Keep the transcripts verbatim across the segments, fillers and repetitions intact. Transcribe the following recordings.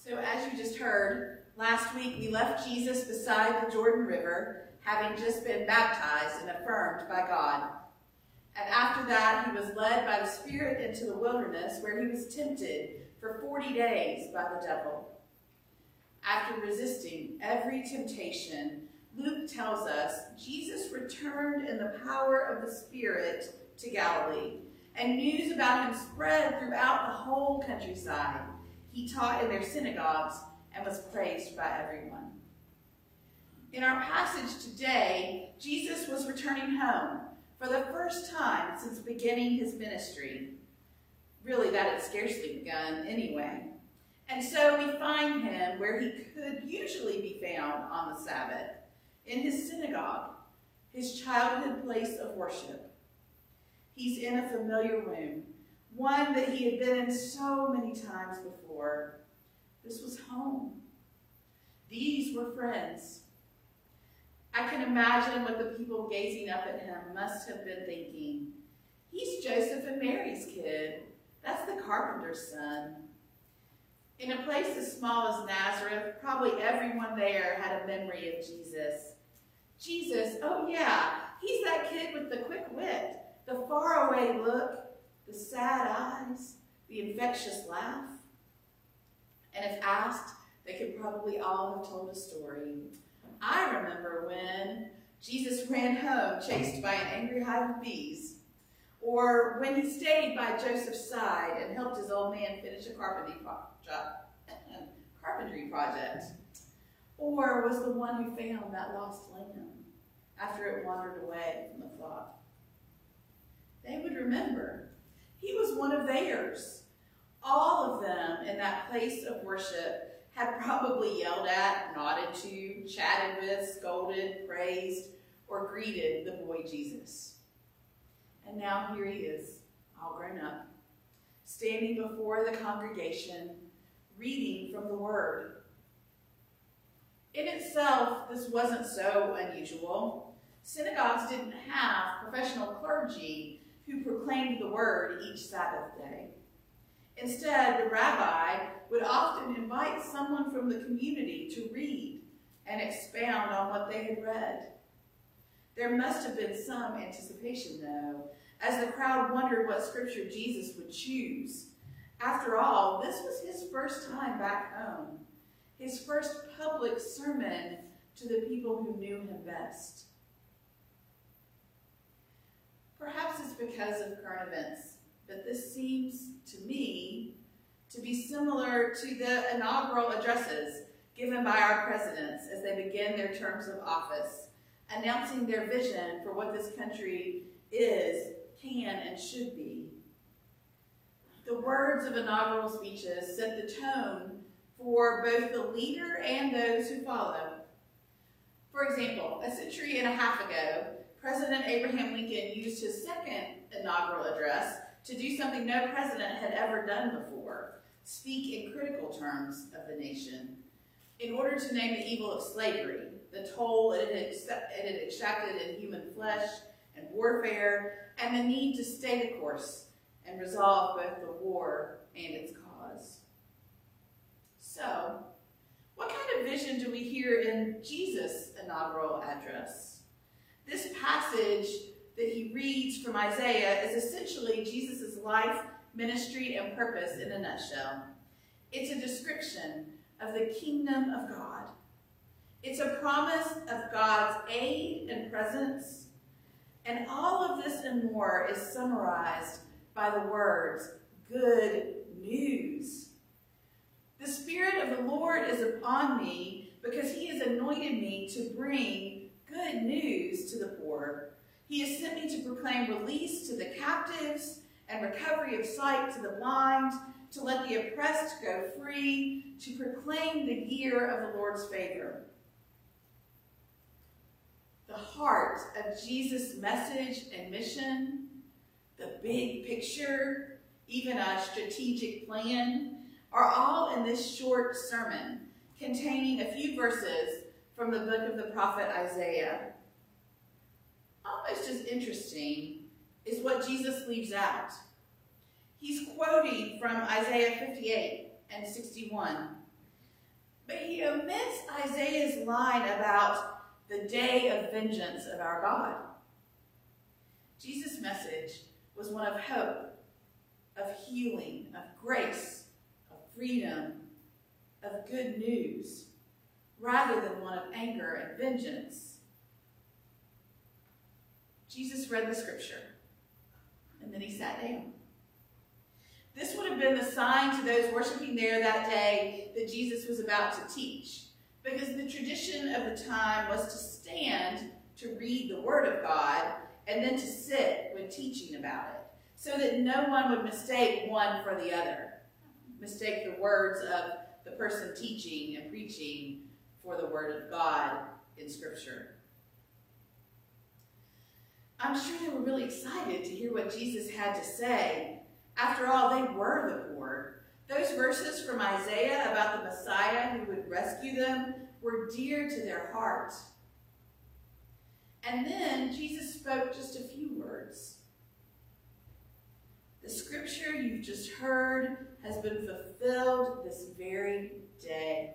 So as you just heard, last week we left Jesus beside the Jordan River, having just been baptized and affirmed by God. And after that, he was led by the Spirit into the wilderness, where he was tempted for forty days by the devil. After resisting every temptation, Luke tells us Jesus returned in the power of the Spirit to Galilee, and news about him spread throughout the whole countryside. He taught in their synagogues and was praised by everyone. In our passage today, Jesus was returning home for the first time since beginning his ministry. Really, that had scarcely begun anyway. And so we find him where he could usually be found on the Sabbath, in his synagogue, his childhood place of worship. He's in a familiar room, one that he had been in so many times before. This was home. These were friends. I can imagine what the people gazing up at him must have been thinking. He's Joseph and Mary's kid. That's the carpenter's son. In a place as small as Nazareth, probably everyone there had a memory of Jesus. Jesus, oh yeah, he's that kid with the quick wit, the faraway look, the sad eyes, the infectious laugh. And if asked, they could probably all have told a story. I remember when Jesus ran home chased by an angry hive of bees, or when he stayed by Joseph's side and helped his old man finish a carpentry, pro carpentry project, or was the one who found that lost lamb after it wandered away from the flock. They would remember. He was one of theirs. All of them in that place of worship had probably yelled at, nodded to, chatted with, scolded, praised, or greeted the boy Jesus. And now here he is, all grown up, standing before the congregation, reading from the Word. In itself, this wasn't so unusual. Synagogues didn't have professional clergy who proclaimed the Word each Sabbath day. Instead, the rabbi would often invite someone from the community to read and expound on what they had read. There must have been some anticipation, though, as the crowd wondered what scripture Jesus would choose. After all, this was his first time back home, his first public sermon to the people who knew him best. Perhaps it's because of current events, but this seems to me to be similar to the inaugural addresses given by our presidents as they begin their terms of office, announcing their vision for what this country is, can, and should be. The words of inaugural speeches set the tone for both the leader and those who follow. For example, a century and a half ago, President Abraham Lincoln used his second inaugural address to do something no president had ever done before, speak in critical terms of the nation, in order to name the evil of slavery, the toll it had, it had extracted in human flesh and warfare, and the need to stay the course and resolve both the war and its cause. So, what kind of vision do we hear in Jesus' inaugural address? This passage that he reads from Isaiah is essentially Jesus' life, ministry, and purpose in a nutshell. It's a description of the kingdom of God. It's a promise of God's aid and presence. And all of this and more is summarized by the words, good news. The Spirit of the Lord is upon me because he has anointed me to bring good news to the poor. He has sent me to proclaim release to the captives and recovery of sight to the blind, to let the oppressed go free, to proclaim the year of the Lord's favor. The heart of Jesus' message and mission, the big picture, even a strategic plan, are all in this short sermon containing a few verses from the book of the prophet Isaiah. Almost as interesting is what Jesus leaves out. He's quoting from Isaiah fifty-eight and sixty-one. But he omits Isaiah's line about the day of vengeance of our God. Jesus' message was one of hope, of healing, of grace, of freedom, of good news, rather than one of anger and vengeance. Jesus read the scripture, and then he sat down. This would have been the sign to those worshiping there that day that Jesus was about to teach, because the tradition of the time was to stand to read the Word of God and then to sit when teaching about it, so that no one would mistake one for the other, mistake the words of the person teaching and preaching for the Word of God in Scripture. I'm sure they were really excited to hear what Jesus had to say. After all, they were the poor. Those verses from Isaiah about the Messiah who would rescue them were dear to their heart. And then Jesus spoke just a few words. The scripture you've just heard has been fulfilled this very day.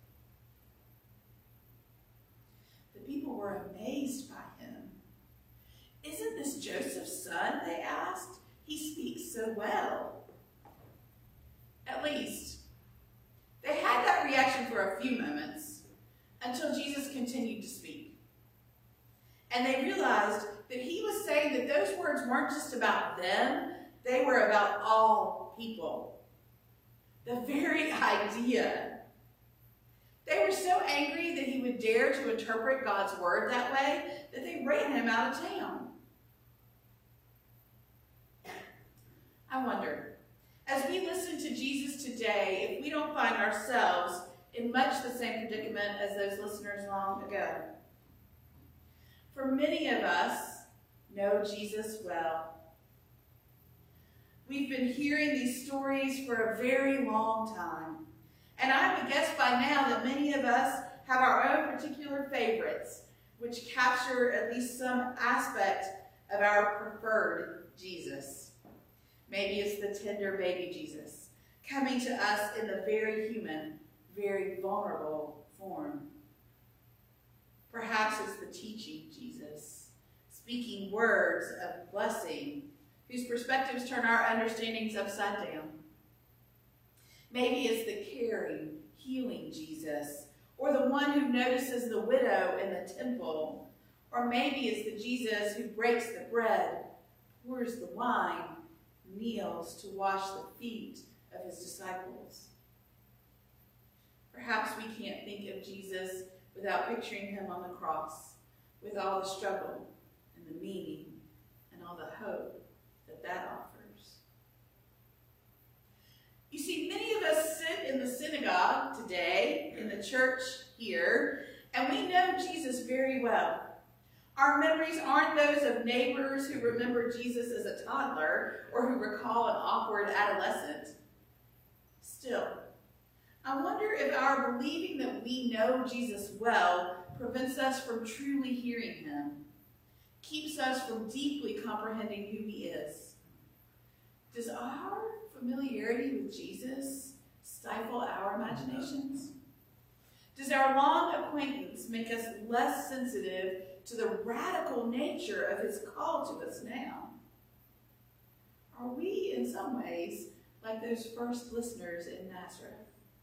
The people were amazed by him. Isn't this Joseph's son? They asked. He speaks so well. At least, they had that reaction for a few moments until Jesus continued to speak. And they realized that he was saying that those words weren't just about them, they were about all people. The very idea. They were so angry that he would dare to interpret God's word that way that they ran him out of town. I wonder, as we listen to Jesus today, if we don't find ourselves in much the same predicament as those listeners long ago. For many of us know Jesus well. We've been hearing these stories for a very long time, and I would guess by now that many of us have our own particular favorites, which capture at least some aspect of our preferred Jesus. Maybe it's the tender baby Jesus, coming to us in the very human, very vulnerable form. Perhaps it's the teaching Jesus, speaking words of blessing, whose perspectives turn our understandings upside down. Maybe it's the caring, healing Jesus, or the one who notices the widow in the temple. Or maybe it's the Jesus who breaks the bread, pours the wine, kneels to wash the feet of his disciples. Perhaps we can't think of Jesus without picturing him on the cross, with all the struggle and the meaning and all the hope that that offers. You see, many of us sit in the synagogue today, in the church here, and we know Jesus very well. Our memories aren't those of neighbors who remember Jesus as a toddler or who recall an awkward adolescent. Still, I wonder if our believing that we know Jesus well prevents us from truly hearing him, keeps us from deeply comprehending who he is. Does our familiarity with Jesus stifle our imaginations? Does our long acquaintance make us less sensitive to the radical nature of his call to us now? Are we, in some ways, like those first listeners in Nazareth?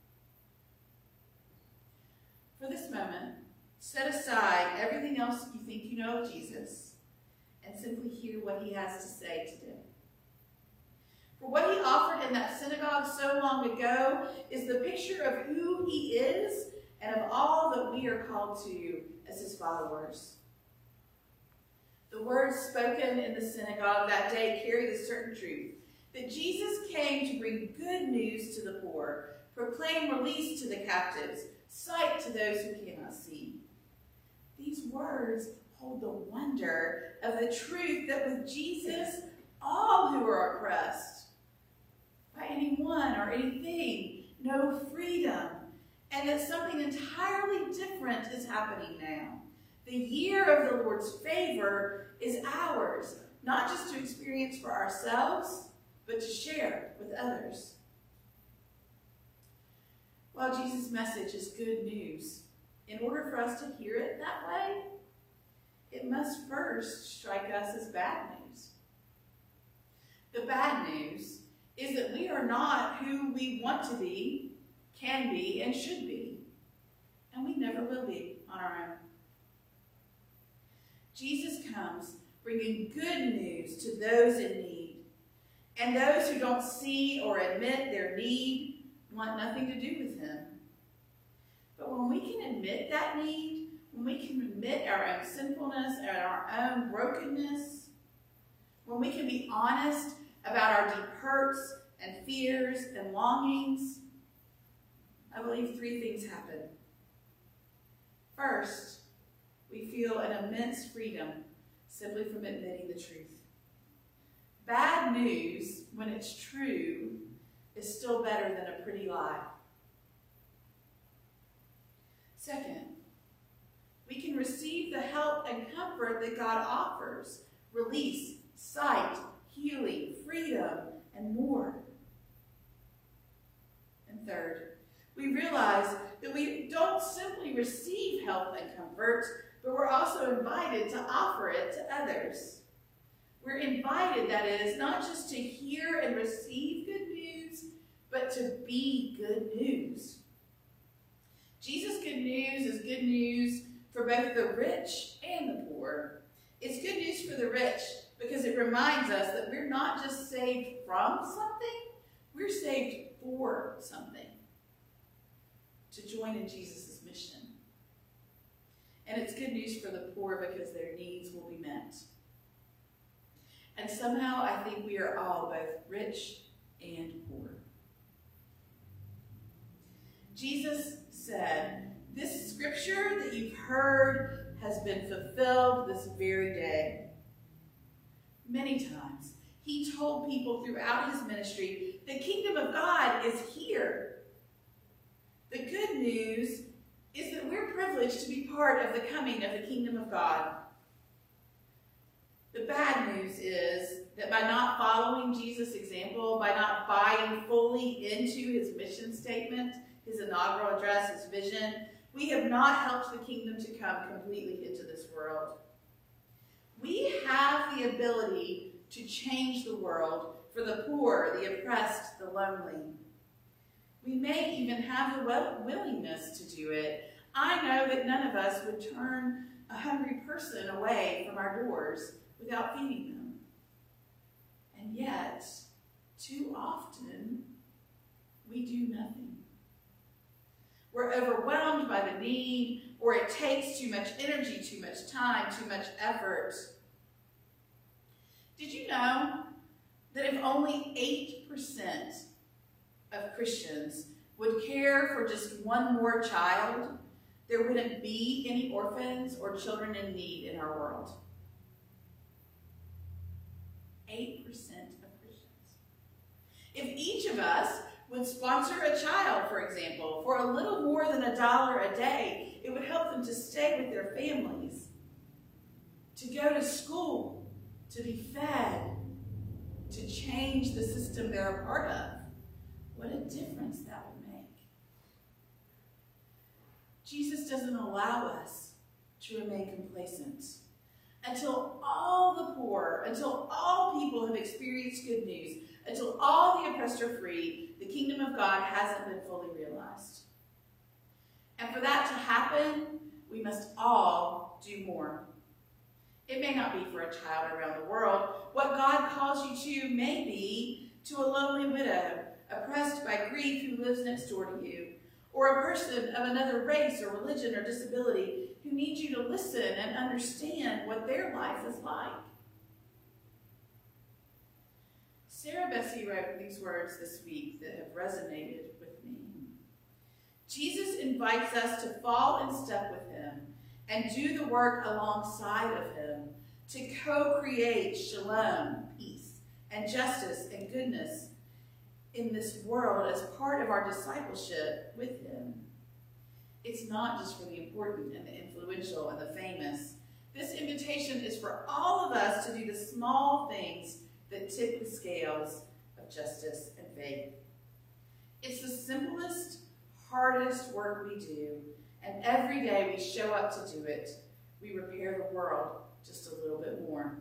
For this moment, set aside everything else you think you know of Jesus and simply hear what he has to say today. For what he offered in that synagogue so long ago is the picture of who he is and of all that we are called to as his followers. The words spoken in the synagogue that day carry the certain truth that Jesus came to bring good news to the poor, proclaim release to the captives, sight to those who cannot see. These words hold the wonder of the truth that with Jesus, all who are oppressed by anyone or anything know freedom, and that something entirely different is happening now. The year of the Lord's favor is ours, not just to experience for ourselves, but to share with others. Well, while Jesus' message is good news, in order for us to hear it that way, it must first strike us as bad news. The bad news is that we are not who we want to be, can be, and should be. And we never will be on our own. Jesus comes bringing good news to those in need. And those who don't see or admit their need want nothing to do with him. But when we can admit that need, when we can admit our own sinfulness and our own brokenness, when we can be honest about our deep hurts and fears and longings, I believe three things happen. First, we feel an immense freedom simply from admitting the truth. Bad news, when it's true, is still better than a pretty lie. Second, we can receive the help and comfort that God offers: release, sight, healing, freedom, and more. And third, we realize that we don't simply receive help and comfort, but we're also invited to offer it to others. We're invited, that is, not just to hear and receive good news, but to be good news. Jesus' good news is good news for both the rich and the poor. It's good news for the rich because it reminds us that we're not just saved from something, we're saved for something. To join in Jesus' mission. And it's good news for the poor because their needs will be met. And somehow I think we are all both rich and poor. Jesus said, "This scripture that you've heard has been fulfilled this very day." Many times, he told people throughout his ministry, the kingdom of God is here. The good news is that we're privileged to be part of the coming of the kingdom of God. The bad news is that by not following Jesus' example, by not buying fully into his mission statement, his inaugural address, his vision, we have not helped the kingdom to come completely into this world. We have the ability to change the world for the poor, the oppressed, the lonely. We may even have the willingness to do it. I know that none of us would turn a hungry person away from our doors without feeding them. And yet, too often, we do nothing. We're overwhelmed by the need, or it takes too much energy, too much time, too much effort. Did you know that if only eight percent of Christians would care for just one more child, there wouldn't be any orphans or children in need in our world? eight percent of Christians. If each of us would sponsor a child, for example, for a little more than a dollar a day, it would help them to stay with their families, to go to school, to be fed, to change the system they're a part of. What a difference that would make. Jesus doesn't allow us to remain complacent. Until all the poor, until all people have experienced good news, until all the oppressed are free, the kingdom of God hasn't been fully realized. And for that to happen, we must all do more. It may not be for a child around the world. What God calls you to may be to a lonely widow, oppressed by grief, who lives next door to you, or a person of another race or religion or disability who needs you to listen and understand what their life is like. Sarah Bessie wrote these words this week that have resonated with me. Jesus invites us to fall in step with him and do the work alongside of him to co-create shalom, peace, and justice and goodness in this world as part of our discipleship with him. It's not just for the important and the influential and the famous. This invitation is for all of us to do the small things that tip the scales of justice and faith. It's the simplest, hardest work we do, and every day we show up to do it, we repair the world just a little bit more.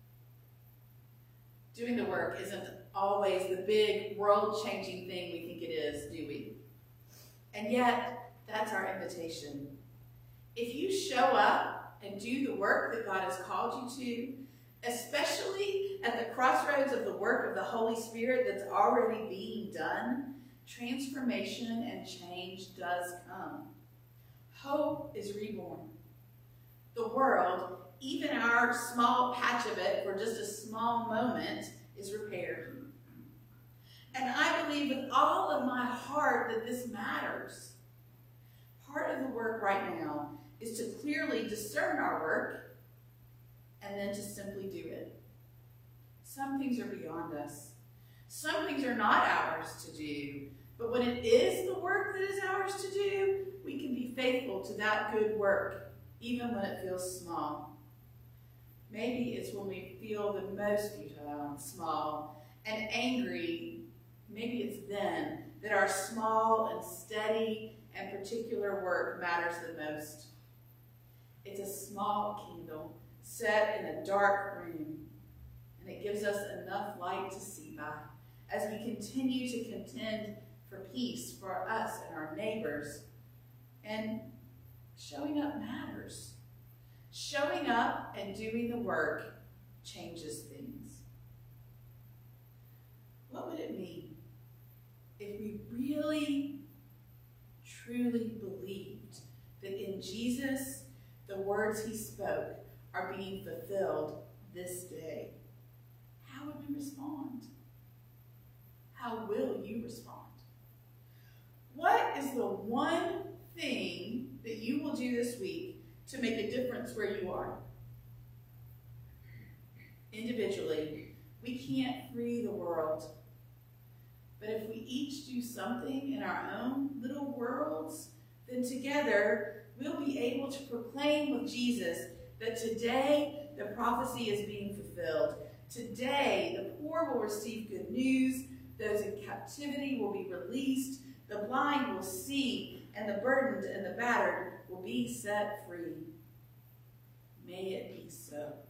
Doing the work isn't always the big world-changing thing we think it is, do we? And yet, that's our invitation. If you show up and do the work that God has called you to, especially at the crossroads of the work of the Holy Spirit that's already being done, transformation and change does come. Hope is reborn. The world, even our small patch of it for just a small moment, is repaired. And I believe with all of my heart that this matters. Part of the work right now is to clearly discern our work and then to simply do it. Some things are beyond us. Some things are not ours to do. But when it is the work that is ours to do, we can be faithful to that good work, even when it feels small. Maybe it's when we feel the most futile and small and angry. Maybe it's then that our small and steady and particular work matters the most. It's a small candle set in a dark room, and it gives us enough light to see by as we continue to contend for peace for us and our neighbors. And showing up matters. Showing up and doing the work changes things. What would it mean if we really, truly believed that in Jesus, the words he spoke are being fulfilled this day? How would we respond? How will you respond? What is the one thing that you will do this week to make a difference where you are? Individually, we can't free the world. But if we each do something in our own little worlds, then together we'll be able to proclaim with Jesus that today the prophecy is being fulfilled. Today the poor will receive good news, those in captivity will be released, the blind will see, and the burdened and the battered will be set free. May it be so.